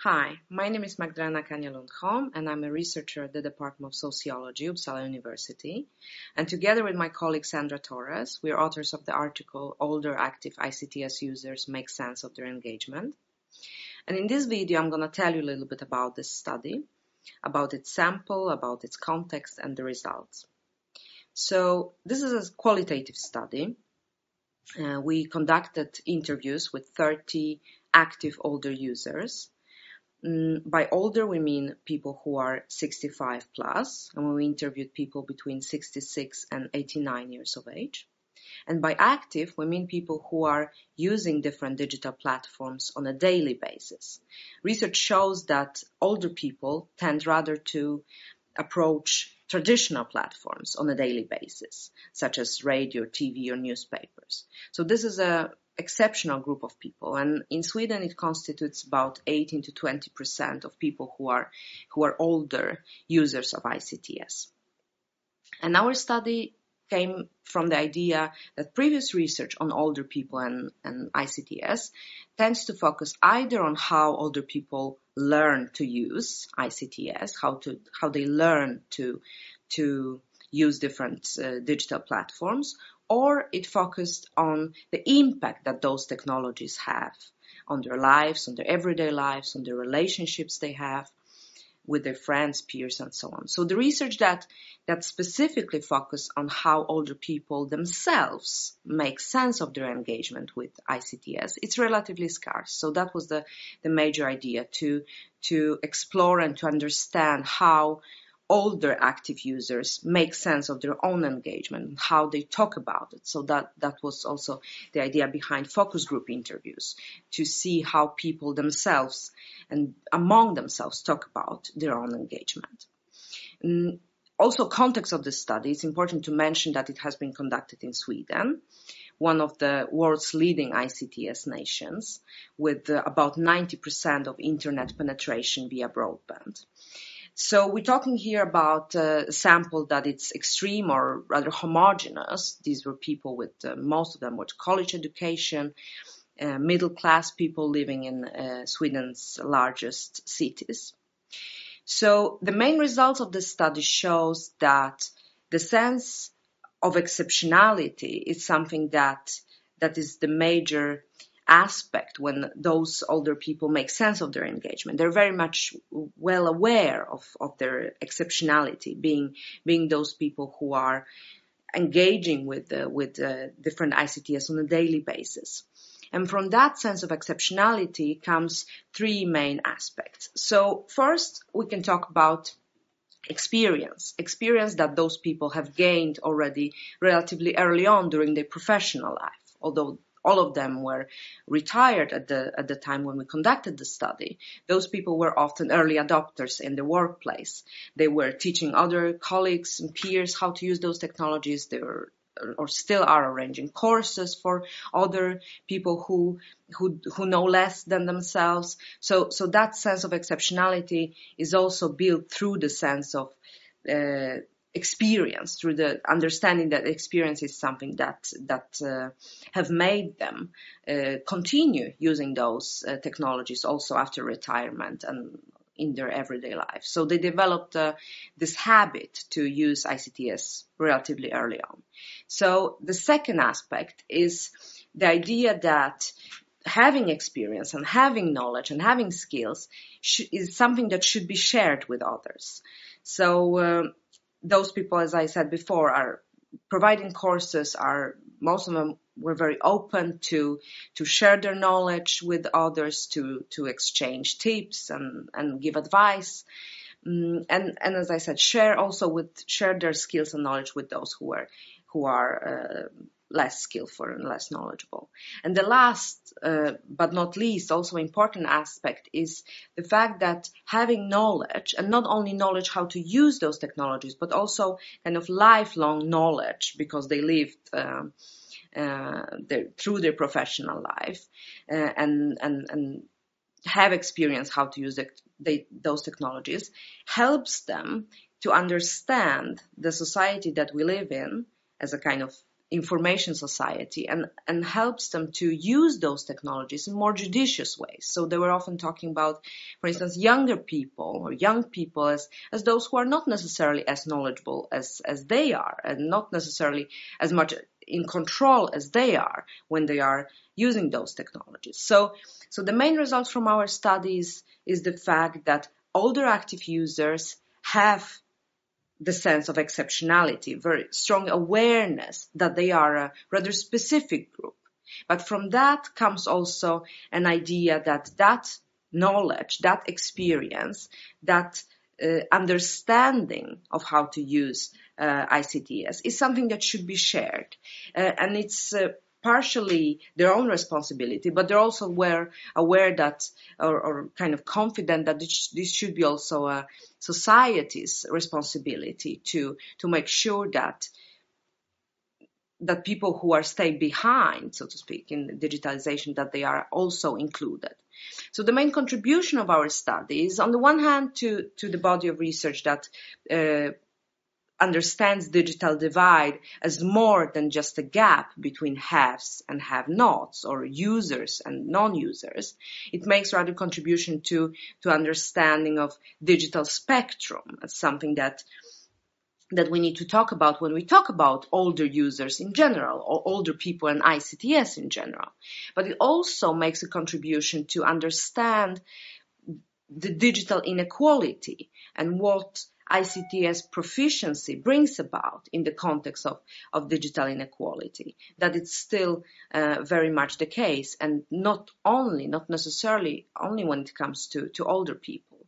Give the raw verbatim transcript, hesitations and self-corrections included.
Hi, my name is Magdalena Kania-Lundholm, and I'm a researcher at the Department of Sociology, Uppsala University. And together with my colleague Sandra Torres, we are authors of the article Older Active I C T S Users Make Sense of Their Engagement. And in this video, I'm going to tell you a little bit about this study, about its sample, about its context, and the results. So this is a qualitative study. Uh, we conducted interviews with thirty active older users. By older, we mean people who are sixty-five plus, and we interviewed people between sixty-six and eighty-nine years of age. And by active, we mean people who are using different digital platforms on a daily basis. Research shows that older people tend rather to approach traditional platforms on a daily basis, such as radio, T V, or newspapers. So this is a exceptional group of people, and in Sweden it constitutes about eighteen to twenty percent of people who are who are older users of I C T S. And our study came from the idea that previous research on older people and, and I C T S tends to focus either on how older people learn to use I C T S, how to how they learn to to use different uh, digital platforms, or it focused on the impact that those technologies have on their lives, on their everyday lives, on the relationships they have with their friends, peers, and so on. So the research that, that specifically focused on how older people themselves make sense of their engagement with I C T S, it's relatively scarce. So that was the, the major idea, to, to explore and to understand how older active users make sense of their own engagement and how they talk about it. So that, that was also the idea behind focus group interviews, to see how people themselves and among themselves talk about their own engagement. And also, context of this study, it's important to mention that it has been conducted in Sweden, one of the world's leading I C T S nations, with uh, about ninety percent of internet penetration via broadband. So we're talking here about a sample that it's extreme or rather homogeneous. These were people with, uh, most of them with college education, uh, middle class people living in uh, Sweden's largest cities. So the main results of this study shows that the sense of exceptionality is something that that is the major aspect when those older people make sense of their engagement. They're very much well aware of, of their exceptionality, being being those people who are engaging with uh, with uh, different I C T S on a daily basis. And from that sense of exceptionality comes three main aspects. So first, we can talk about experience, experience that those people have gained already relatively early on during their professional life, although all of them were retired at the at the time when we conducted the study. Those people were often early adopters in the workplace. They were teaching other colleagues and peers how to use those technologies. They were or still are arranging courses for other people who who who know less than themselves. So so that sense of exceptionality is also built through the sense of uh, experience, through the understanding that experience is something that that uh, have made them uh, continue using those uh, technologies also after retirement and in their everyday life. So they developed uh, this habit to use I C T S relatively early on. So the second aspect is the idea that having experience and having knowledge and having skills sh- is something that should be shared with others. So uh, those people, as I said before, are providing courses, are most of them were very open to to share their knowledge with others, to to exchange tips and and give advice, um, and and as I said, share also with share their skills and knowledge with those who are who are uh, less skillful and less knowledgeable. And the last, uh, but not least, also important aspect is the fact that having knowledge, and not only knowledge how to use those technologies, but also kind of lifelong knowledge, because they lived uh, uh, their, through their professional life uh, and and and have experienced how to use the, they, those technologies, helps them to understand the society that we live in as a kind of information society and, and helps them to use those technologies in more judicious ways. So they were often talking about, for instance, younger people or young people as, as those who are not necessarily as knowledgeable as, as they are, and not necessarily as much in control as they are when they are using those technologies. So, so the main result from our studies is the fact that older active users have the sense of exceptionality, very strong awareness that they are a rather specific group. But from that comes also an idea that that knowledge, that experience, that uh, understanding of how to use uh, I C T S is something that should be shared. Uh, and it's uh, partially their own responsibility, but they're also aware, aware that, or, or kind of confident that this, this should be also a society's responsibility to, to make sure that that people who are staying behind, so to speak, in digitalization, that they are also included. So the main contribution of our study is, on the one hand, to, to the body of research that uh, understands digital divide as more than just a gap between haves and have-nots, or users and non-users. It makes rather contribution to, to understanding of digital spectrum as something that that we need to talk about when we talk about older users in general, or older people and I C T S in general. But it also makes a contribution to understand the digital inequality and what I C T S proficiency brings about in the context of, of digital inequality, that it's still uh, very much the case, and not only, not necessarily only when it comes to, to older people.